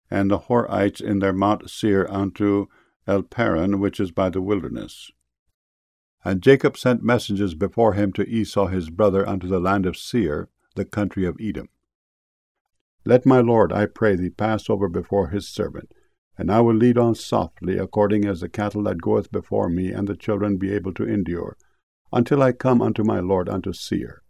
and the Horites in their Mount Seir unto Elparan, which is by the wilderness. And Jacob sent messengers before him to Esau his brother unto the land of Seir, the country of Edom. Let my lord, I pray thee, pass over before his servant, and I will lead on softly, according as the cattle that goeth before me, and the children be able to endure, until I come unto my lord unto Seir.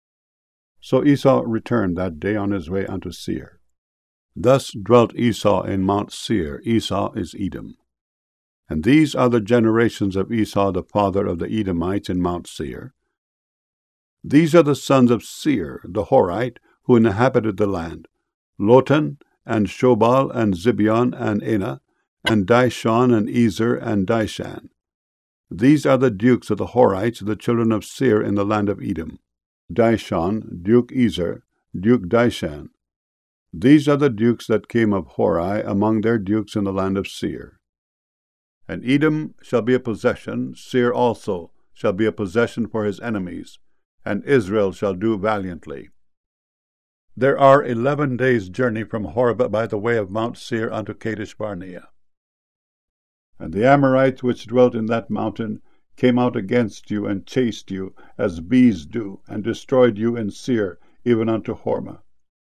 So Esau returned that day on his way unto Seir. Thus dwelt Esau in Mount Seir. Esau is Edom. And these are the generations of Esau the father of the Edomites in Mount Seir. These are the sons of Seir, the Horite, who inhabited the land, Lotan, and Shobal, and Zibeon, and Anah, and Dishon, and Ezer, and Dishan. These are the dukes of the Horites, the children of Seir in the land of Edom. Dishon, Duke Ezer, Duke Dishan. These are the dukes that came of Hori among their dukes in the land of Seir. And Edom shall be a possession, Seir also shall be a possession for his enemies, and Israel shall do valiantly. There are 11 days' journey from Horeb by the way of Mount Seir unto Kadesh Barnea. And the Amorites which dwelt in that mountain came out against you, and chased you, as bees do, and destroyed you in Seir, even unto Hormah.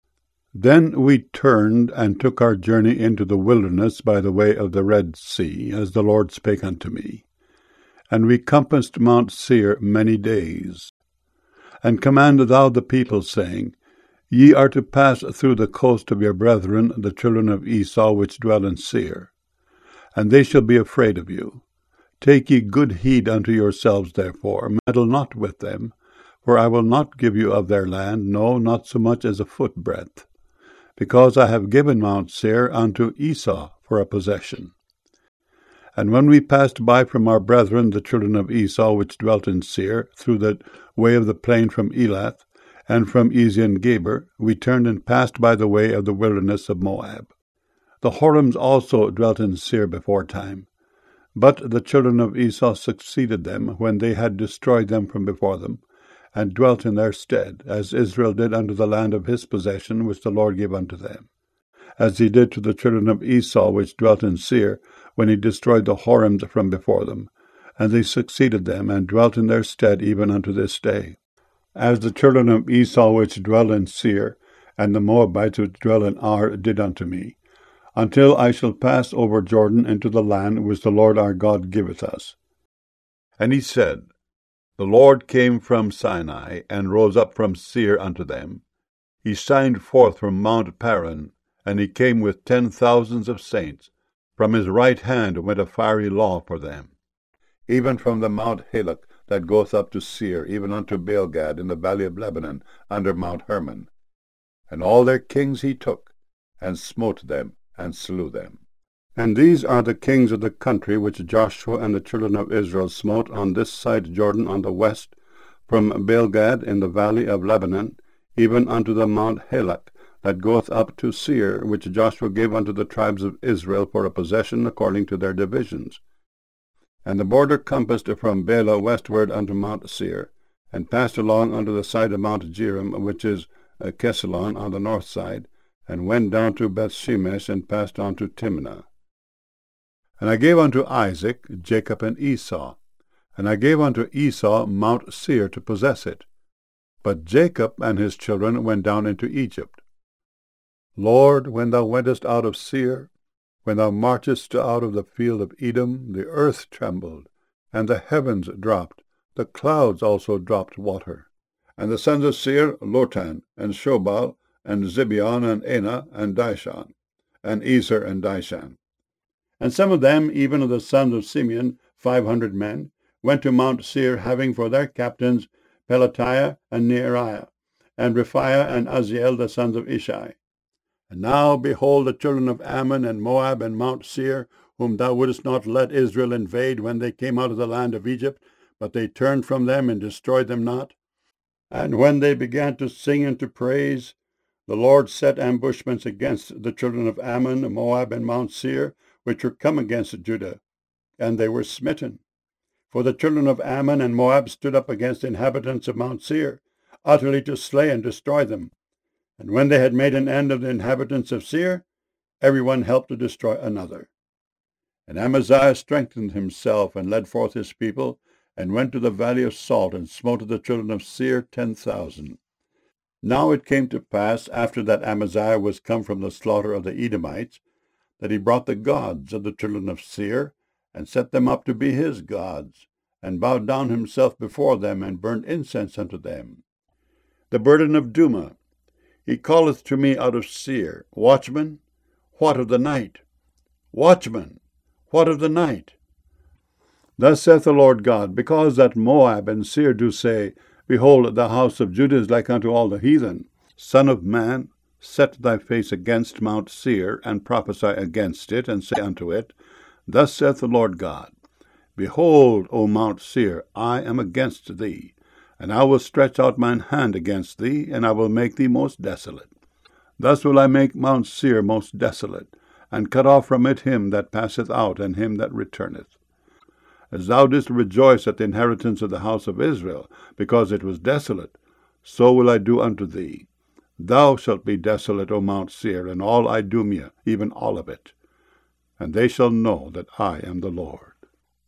Then we turned, and took our journey into the wilderness by the way of the Red Sea, as the Lord spake unto me. And we compassed Mount Seir many days. And command thou the people, saying, Ye are to pass through the coast of your brethren, the children of Esau, which dwell in Seir. And they shall be afraid of you. Take ye good heed unto yourselves, therefore, meddle not with them, for I will not give you of their land, no, not so much as a footbreadth, because I have given Mount Seir unto Esau for a possession. And when we passed by from our brethren, the children of Esau, which dwelt in Seir, through the way of the plain from Elath, and from Ezion-Geber, we turned and passed by the way of the wilderness of Moab. The Horims also dwelt in Seir beforetime. But the children of Esau succeeded them, when they had destroyed them from before them, and dwelt in their stead, as Israel did unto the land of his possession, which the Lord gave unto them, as he did to the children of Esau, which dwelt in Seir, when he destroyed the Horims from before them. And they succeeded them, and dwelt in their stead even unto this day. As the children of Esau, which dwell in Seir, and the Moabites which dwell in Ar, did unto me, until I shall pass over Jordan into the land which the Lord our God giveth us. And he said, The Lord came from Sinai, and rose up from Seir unto them. He shined forth from Mount Paran, and he came with 10,000s of saints. From his right hand went a fiery law for them, even from the Mount Halak that goeth up to Seir, even unto Baalgad in the valley of Lebanon, under Mount Hermon. And all their kings he took, and smote them, and slew them. And these are the kings of the country which Joshua and the children of Israel smote on this side Jordan on the west, from Baalgad in the valley of Lebanon, even unto the Mount Halak that goeth up to Seir, which Joshua gave unto the tribes of Israel for a possession according to their divisions. And the border compassed from Bela westward unto Mount Seir, and passed along unto the side of Mount Jearim, which is Kesalon on the north side, and went down to Bethshemesh, and passed on to Timnah. And I gave unto Isaac Jacob and Esau, and I gave unto Esau Mount Seir to possess it. But Jacob and his children went down into Egypt. Lord, when thou wentest out of Seir, when thou marchest out of the field of Edom, the earth trembled, and the heavens dropped, the clouds also dropped water. And the sons of Seir, Lotan, and Shobal, and Zibeon, and Anah, and Dishan, and Ezer, and Dishan. And some of them, even of the sons of Simeon, 500 men, went to Mount Seir, having for their captains Pelatiah and Neariah, and Rephaiah and Uzziel, the sons of Ishai. And now, behold, the children of Ammon and Moab and Mount Seir, whom thou wouldest not let Israel invade when they came out of the land of Egypt, but they turned from them and destroyed them not. And when they began to sing and to praise, the Lord set ambushments against the children of Ammon, Moab, and Mount Seir, which were come against Judah, and they were smitten. For the children of Ammon and Moab stood up against the inhabitants of Mount Seir, utterly to slay and destroy them. And when they had made an end of the inhabitants of Seir, every one helped to destroy another. And Amaziah strengthened himself, and led forth his people, and went to the valley of Salt, and smote the children of Seir 10,000. Now it came to pass, after that Amaziah was come from the slaughter of the Edomites, that he brought the gods of the children of Seir, and set them up to be his gods, and bowed down himself before them, and burned incense unto them. The burden of Duma. He calleth to me out of Seir, Watchman, what of the night? Watchman, what of the night? Thus saith the Lord God, because that Moab and Seir do say, Behold, the house of Judah is like unto all the heathen. Son of man, set thy face against Mount Seir, and prophesy against it, and say unto it, Thus saith the Lord God, Behold, O Mount Seir, I am against thee, and I will stretch out mine hand against thee, and I will make thee most desolate. Thus will I make Mount Seir most desolate, and cut off from it him that passeth out, and him that returneth. As thou didst rejoice at the inheritance of the house of Israel, because it was desolate, so will I do unto thee. Thou shalt be desolate, O Mount Seir, and all Idumea, even all of it. And they shall know that I am the Lord.